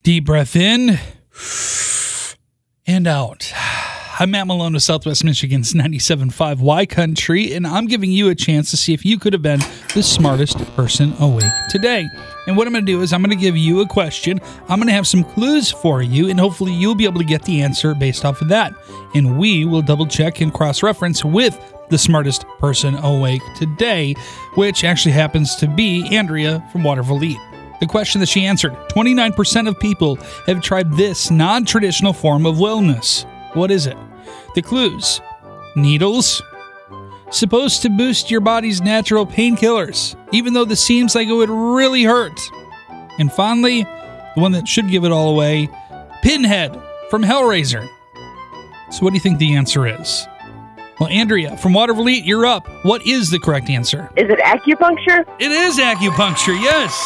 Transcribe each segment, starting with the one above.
Deep breath in and out. I'm Matt Malone of Southwest Michigan's 97.5 Y Country, and I'm giving you a chance to see if you could have been the smartest person awake today. And what I'm going to do is I'm going to give you a question. I'm going to have some clues for you, and hopefully you'll be able to get the answer based off of that. And we will double check and cross-reference with the smartest person awake today, which actually happens to be Andrea from Waterville Elite. The question that she answered, 29% of people have tried this non-traditional form of wellness. What is it? The clues: needles, supposed to boost your body's natural painkillers, even though this seems like it would really hurt. And finally, the one that should give it all away, Pinhead from Hellraiser. So what do you think the answer is? Well, Andrea from Waterville Elite, you're up. What is the correct answer? Is it acupuncture? It is acupuncture, yes.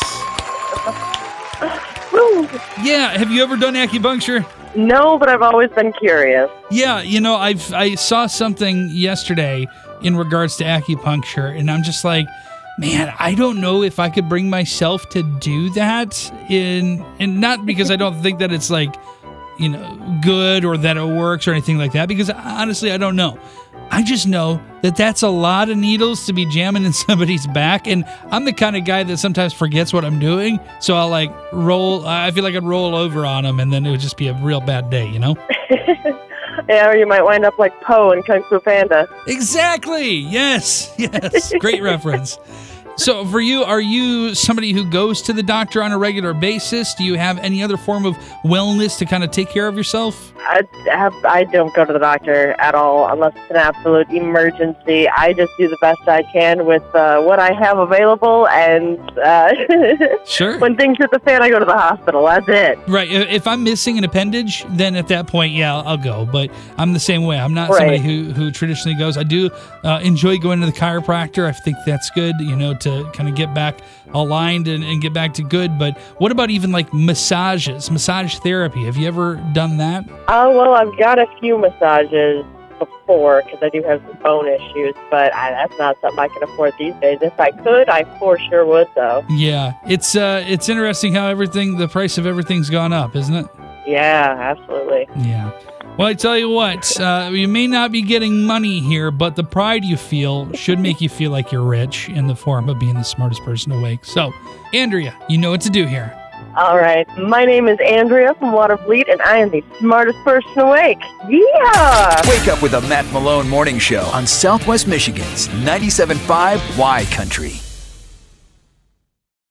Yeah, have you ever done acupuncture? No, but I've always been curious. Yeah, you know, I saw something yesterday in regards to acupuncture, and I'm just like, man, I don't know if I could bring myself to do that. And not because I don't think that it's like, you know, good or that it works or anything like that, because honestly, I don't know. I just know that that's a lot of needles to be jamming in somebody's back, and I'm the kind of guy that sometimes forgets what I'm doing, so I'll like roll. I feel like I'd roll over on them, and then it would just be a real bad day, you know? Yeah, or you might wind up like Poe in Kung Fu Panda. Exactly. Yes. Great reference. So for you, are you somebody who goes to the doctor on a regular basis? Do you have any other form of wellness to kind of take care of yourself? I don't go to the doctor at all unless it's an absolute emergency. I just do the best I can with what I have available, and sure. When things hit the fan, I go to the hospital. That's it. Right. If I'm missing an appendage, then at that point, yeah, I'll go. But I'm the same way. I'm not somebody who traditionally goes. I do enjoy going to the chiropractor. I think that's good, you know, to kind of get back aligned and get back to good. But what about even like massages, massage therapy? Have you ever done that? Well, I've got a few massages before because I do have some bone issues, but that's not something I can afford these days. If I could, I for sure would, though. Yeah, it's interesting how the price of everything's gone up, isn't it? Yeah, absolutely. Yeah. Well, I tell you what, you may not be getting money here, but the pride you feel should make you feel like you're rich in the form of being the smartest person awake. So, Andrea, you know what to do here. All right. My name is Andrea from Waterville Elite, and I am the smartest person awake. Yeah! Wake up with a Matt Malone Morning Show on Southwest Michigan's 97.5 Y Country.